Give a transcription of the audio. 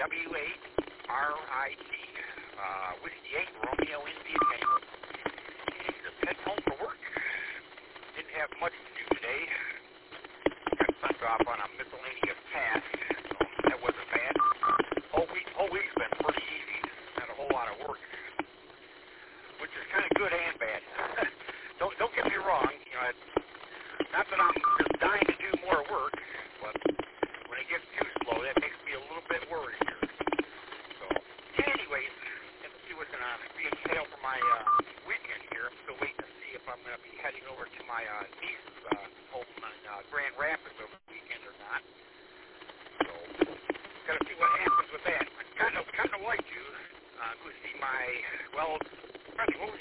W8RIT, Whiskey 8, Romeo India Tango. Just heading home from work. Didn't have much to do today. Got sent off on a miscellaneous task, so that wasn't bad. Whole week's been pretty easy. Not a whole lot of work, which is kind of good and bad. Don't get me wrong. You know, not that I'm just dying to do more work, but when it gets too slow, that makes me a little bit worried here. So, anyways, let's see what's going to be entailed for my weekend here. I'm still waiting to see if I'm going to be heading over to my niece's home in Grand Rapids over the weekend or not. So, got to see what happens with that. I kind of like to go see my, well, probably what was